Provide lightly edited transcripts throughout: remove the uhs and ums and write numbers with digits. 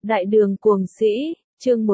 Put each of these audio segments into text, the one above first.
Đại đường cuồng sĩ, chương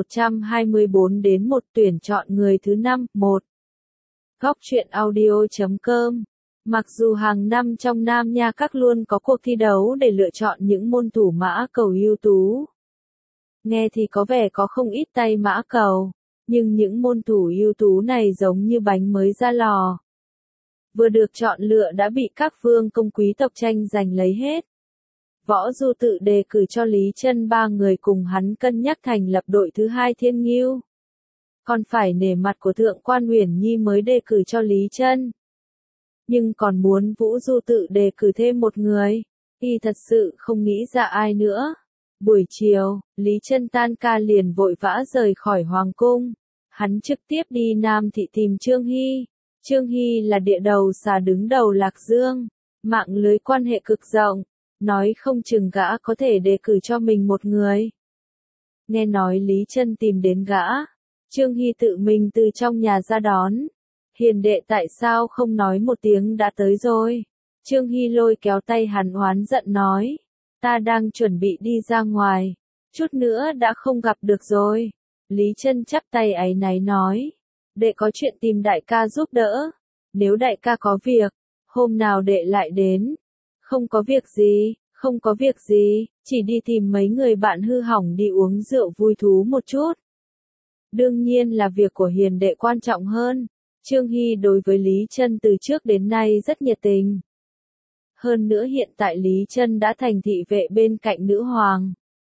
124 đến 1 tuyển chọn người thứ 5, 1. Góc truyện audio.com. Mặc dù hàng năm trong Nam Nha Các luôn có cuộc thi đấu để lựa chọn những môn thủ mã cầu ưu tú. Nghe thì có vẻ có không ít tay mã cầu, nhưng những môn thủ ưu tú này giống như bánh mới ra lò. Vừa được chọn lựa đã bị các vương công quý tộc tranh giành lấy hết. Võ Du tự đề cử cho Lý Chân 3 người cùng hắn cân nhắc thành lập đội thứ 2 Thiên Ngưu. Còn phải nể mặt của Thượng quan Uyển Nhi mới đề cử cho Lý Chân. Nhưng còn muốn Vũ Du tự đề cử thêm một người, y thật sự không nghĩ ra ai nữa. Buổi chiều, Lý Chân tan ca liền vội vã rời khỏi Hoàng cung. Hắn trực tiếp đi Nam Thị tìm Trương Hy. Trương Hy là địa đầu xà đứng đầu Lạc Dương, mạng lưới quan hệ cực rộng, nói không chừng gã có thể đề cử cho mình một người. Nghe nói Lý Chân tìm đến gã, Trương Hy tự mình từ trong nhà ra đón. Hiền đệ tại sao không nói một tiếng đã tới rồi? Trương Hy lôi kéo tay hắn oán giận nói, ta đang chuẩn bị đi ra ngoài, chút nữa đã không gặp được rồi. Lý Chân chắp tay áy náy nói, đệ có chuyện tìm đại ca giúp đỡ, nếu đại ca có việc, hôm nào đệ lại đến. Không có việc gì, không có việc gì, chỉ đi tìm mấy người bạn hư hỏng đi uống rượu vui thú một chút. Đương nhiên là việc của hiền đệ quan trọng hơn. Trương Hy đối với Lý Chân từ trước đến nay rất nhiệt tình. Hơn nữa hiện tại Lý Chân đã thành thị vệ bên cạnh nữ hoàng.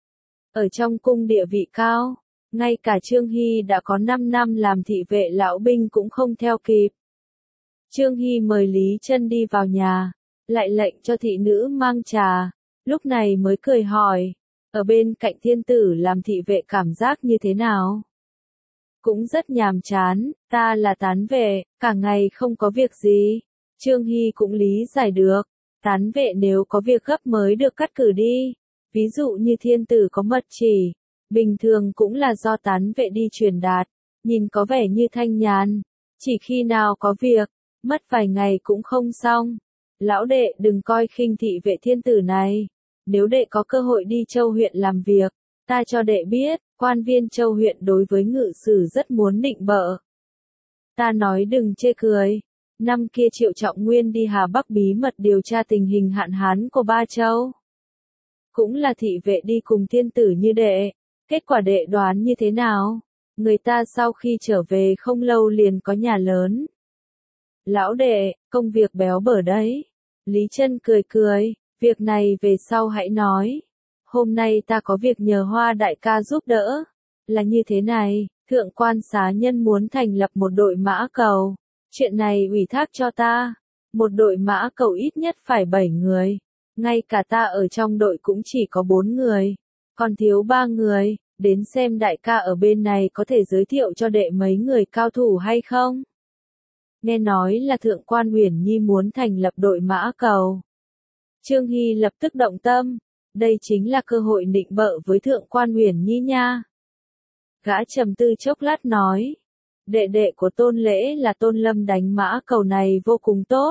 Ở trong cung địa vị cao, ngay cả Trương Hy đã có 5 năm làm thị vệ lão binh cũng không theo kịp. Trương Hy mời Lý Chân đi vào nhà, lại lệnh cho thị nữ mang trà, lúc này mới cười hỏi, ở bên cạnh thiên tử làm thị vệ cảm giác như thế nào? Cũng rất nhàm chán, ta là tán vệ, cả ngày không có việc gì. Trương Hy cũng lý giải được, tán vệ nếu có việc gấp mới được cắt cử đi, ví dụ như thiên tử có mật chỉ, bình thường cũng là do tán vệ đi truyền đạt, nhìn có vẻ như thanh nhàn, chỉ khi nào có việc, mất vài ngày cũng không xong. Lão đệ đừng coi khinh thị vệ thiên tử này, nếu đệ có cơ hội đi Châu huyện làm việc, ta cho đệ biết, quan viên Châu huyện đối với ngự sử rất muốn nịnh bợ. Ta nói đừng chê cười, năm kia Triệu Trọng Nguyên đi Hà Bắc bí mật điều tra tình hình hạn hán của Ba Châu. Cũng là thị vệ đi cùng thiên tử như đệ, kết quả đệ đoán như thế nào? Người ta sau khi trở về không lâu liền có nhà lớn. Lão đệ, công việc béo bở đấy. Lý Chân cười cười, việc này về sau hãy nói. Hôm nay ta có việc nhờ Hoa đại ca giúp đỡ. Là như thế này, thượng quan xá nhân muốn thành lập một đội mã cầu. Chuyện này ủy thác cho ta. Một đội mã cầu ít nhất phải 7 người. Ngay cả ta ở trong đội cũng chỉ có 4 người. Còn thiếu 3 người, đến xem đại ca ở bên này có thể giới thiệu cho đệ mấy người cao thủ hay không? Nghe nói là Thượng quan Uyển Nhi muốn thành lập đội mã cầu. Trương Hy lập tức động tâm, đây chính là cơ hội nịnh bợ với Thượng quan Uyển Nhi nha. Gã trầm tư chốc lát nói, đệ đệ của Tôn Lễ là Tôn Lâm đánh mã cầu này vô cùng tốt.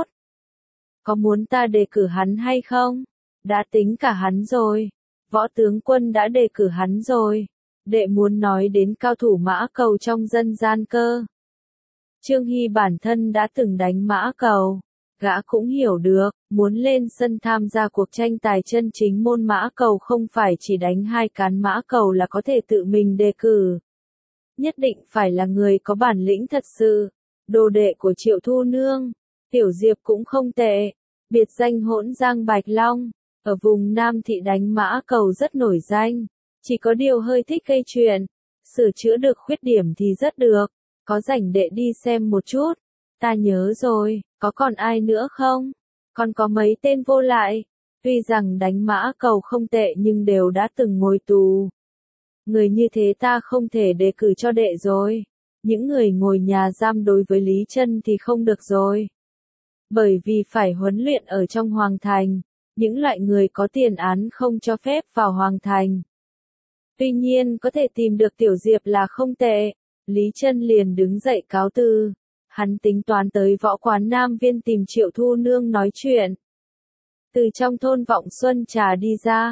Có muốn ta đề cử hắn hay không? Đã tính cả hắn rồi, võ tướng quân đã đề cử hắn rồi. Đệ muốn nói đến cao thủ mã cầu trong dân gian cơ. Trương Hy bản thân đã từng đánh mã cầu, gã cũng hiểu được, muốn lên sân tham gia cuộc tranh tài chân chính môn mã cầu không phải chỉ đánh 2 cán mã cầu là có thể tự mình đề cử. Nhất định phải là người có bản lĩnh thật sự. Đồ đệ của Triệu Thu Nương, Tiểu Diệp cũng không tệ, biệt danh Hỗn Giang Bạch Long, ở vùng Nam Thị đánh mã cầu rất nổi danh, chỉ có điều hơi thích gây chuyện, sửa chữa được khuyết điểm thì rất được. Có rảnh đệ đi xem một chút. Ta nhớ rồi, có còn ai nữa không? Còn có mấy tên vô lại. Tuy rằng đánh mã cầu không tệ nhưng đều đã từng ngồi tù. Người như thế ta không thể đề cử cho đệ rồi. Những người ngồi nhà giam đối với Lý Chân thì không được rồi. Bởi vì phải huấn luyện ở trong Hoàng Thành. Những loại người có tiền án không cho phép vào Hoàng Thành. Tuy nhiên có thể tìm được Tiểu Diệp là không tệ. Lý Chân liền đứng dậy cáo từ. Hắn tính toán tới võ quán Nam Viên tìm Triệu Thu Nương nói chuyện. Từ trong thôn Vọng Xuân Trà đi ra,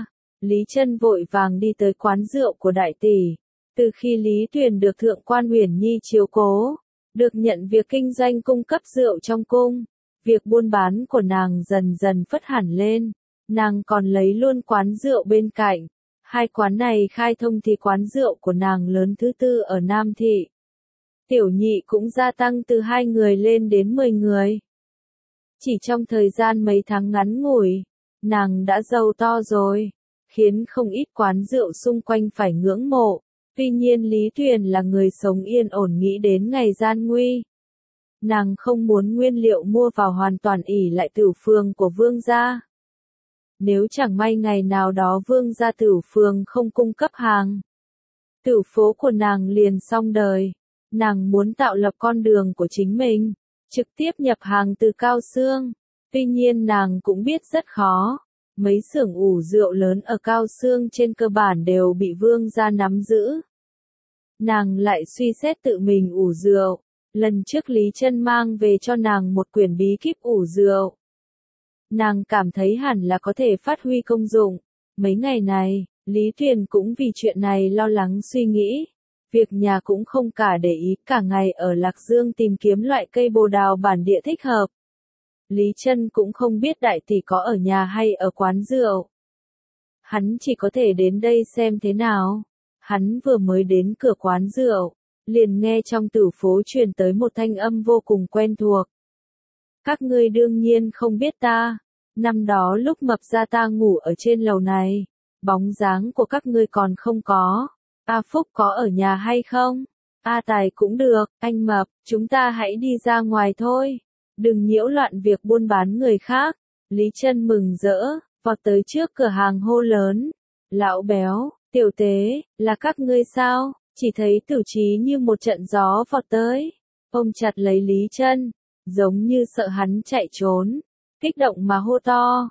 Lý Chân vội vàng đi tới quán rượu của đại tỷ. Từ khi Lý Tuyền được Thượng quan Uyển Nhi chiếu cố, được nhận việc kinh doanh cung cấp rượu trong cung, việc buôn bán của nàng dần dần phất hẳn lên. Nàng còn lấy luôn quán rượu bên cạnh. Hai quán này khai thông thì quán rượu của nàng lớn thứ tư ở Nam Thị. Tiểu nhị cũng gia tăng từ 2 người lên đến 10 người. Chỉ trong thời gian mấy tháng ngắn ngủi, nàng đã giàu to rồi, khiến không ít quán rượu xung quanh phải ngưỡng mộ. Tuy nhiên Lý Tuyền là người sống yên ổn nghĩ đến ngày gian nguy. Nàng không muốn nguyên liệu mua vào hoàn toàn ỷ lại tửu phường của vương gia. Nếu chẳng may ngày nào đó vương gia tửu phường không cung cấp hàng, tửu phố của nàng liền xong đời. Nàng muốn tạo lập con đường của chính mình, trực tiếp nhập hàng từ Cao Xương. Tuy nhiên nàng cũng biết rất khó. Mấy xưởng ủ rượu lớn ở Cao Xương trên cơ bản đều bị vương gia nắm giữ. Nàng lại suy xét tự mình ủ rượu. Lần trước Lý Chân mang về cho nàng một quyển bí kíp ủ rượu. Nàng cảm thấy hẳn là có thể phát huy công dụng. Mấy ngày này, Lý Tuyền cũng vì chuyện này lo lắng suy nghĩ. Việc nhà cũng không cả để ý, cả ngày ở Lạc Dương tìm kiếm loại cây bồ đào bản địa thích hợp. Lý Chân cũng không biết đại tỷ có ở nhà hay ở quán rượu. Hắn chỉ có thể đến đây xem thế nào. Hắn vừa mới đến cửa quán rượu, liền nghe trong tử phố truyền tới một thanh âm vô cùng quen thuộc. Các ngươi đương nhiên không biết ta. Năm đó lúc Mập gia ta ngủ ở trên lầu này, bóng dáng của các ngươi còn không có. A Phúc có ở nhà hay không? A Tài cũng được, anh Mập, chúng ta hãy đi ra ngoài thôi. Đừng nhiễu loạn việc buôn bán người khác. Lý Chân mừng rỡ, vọt tới trước cửa hàng hô lớn. Lão Béo, Tiểu Tế, là các ngươi sao? Chỉ thấy Tử Chí như một trận gió vọt tới. Ôm chặt lấy Lý Chân, giống như sợ hắn chạy trốn. Kích động mà hô to.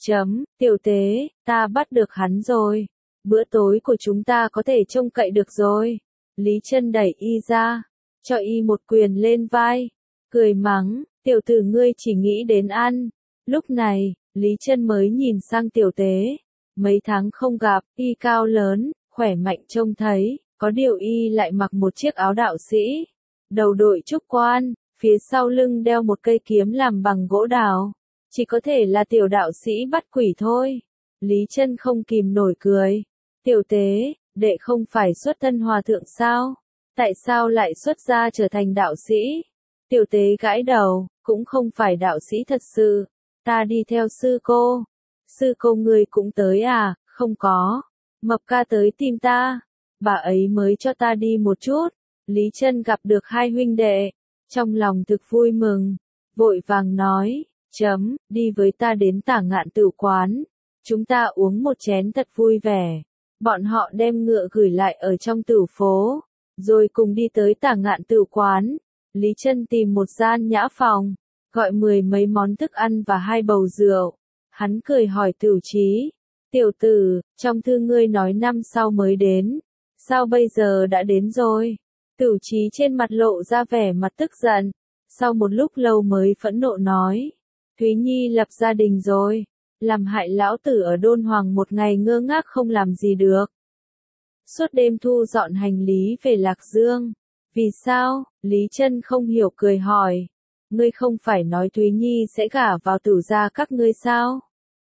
Tiểu Tế, ta bắt được hắn rồi. Bữa tối của chúng ta có thể trông cậy được rồi. Lý Chân đẩy y ra, cho y một quyền lên vai, cười mắng, tiểu tử ngươi chỉ nghĩ đến ăn. Lúc này, Lý Chân mới nhìn sang Tiểu Tế. Mấy tháng không gặp, y cao lớn, khỏe mạnh trông thấy, có điều y lại mặc một chiếc áo đạo sĩ, đầu đội trúc quan, phía sau lưng đeo một cây kiếm làm bằng gỗ đào. Chỉ có thể là tiểu đạo sĩ bắt quỷ thôi. Lý Chân không kìm nổi cười. Tiểu Tế, đệ không phải xuất thân hòa thượng sao? Tại sao lại xuất gia trở thành đạo sĩ? Tiểu Tế gãi đầu, cũng không phải đạo sĩ thật sự. Ta đi theo sư cô. Sư cô ngươi cũng tới à? Không có. Mập ca tới tìm ta. Bà ấy mới cho ta đi một chút. Lý Chân gặp được hai huynh đệ. Trong lòng thực vui mừng. Vội vàng nói, đi với ta đến Tả Ngạn Tửu quán. Chúng ta uống một chén thật vui vẻ. Bọn họ đem ngựa gửi lại ở trong tử phố, rồi cùng đi tới Tả Ngạn Tửu quán. Lý Chân tìm một gian nhã phòng, gọi 10 mấy món thức ăn và 2 bầu rượu. Hắn cười hỏi Tửu Chí, tiểu tử, trong thư ngươi nói năm sau mới đến, sao bây giờ đã đến rồi? Tửu Chí trên mặt lộ ra vẻ mặt tức giận, sau một lúc lâu mới phẫn nộ nói, Thúy Nhi lập gia đình rồi. Làm hại lão tử ở Đôn Hoàng một ngày ngơ ngác không làm gì được. Suốt đêm thu dọn hành lý về Lạc Dương. Vì sao? Lý Chân không hiểu cười hỏi. Ngươi không phải nói Thúy Nhi sẽ gả vào Tử gia các ngươi sao?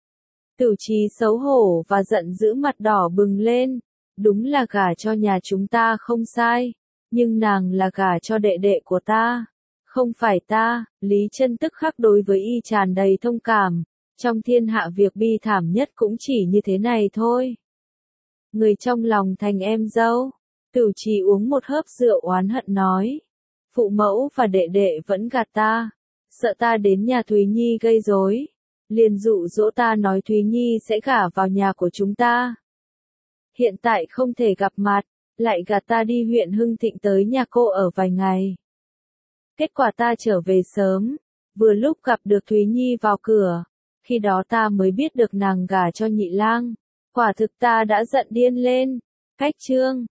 Tửu Chí xấu hổ và giận dữ mặt đỏ bừng lên. Đúng là gả cho nhà chúng ta không sai. Nhưng nàng là gả cho đệ đệ của ta. Không phải ta. Lý Chân tức khắc đối với y tràn đầy thông cảm. Trong thiên hạ việc bi thảm nhất cũng chỉ như thế này thôi. Người trong lòng thành em dâu. Tửu Chí uống một hớp rượu oán hận nói. Phụ mẫu và đệ đệ vẫn gạt ta. Sợ ta đến nhà Thúy Nhi gây rối. Liền dụ dỗ ta nói Thúy Nhi sẽ gả vào nhà của chúng ta. Hiện tại không thể gặp mặt. Lại gạt ta đi huyện Hưng Thịnh tới nhà cô ở vài ngày. Kết quả ta trở về sớm. Vừa lúc gặp được Thúy Nhi vào cửa. Khi đó ta mới biết được nàng gả cho nhị lang. Quả thực ta đã giận điên lên. Cách chương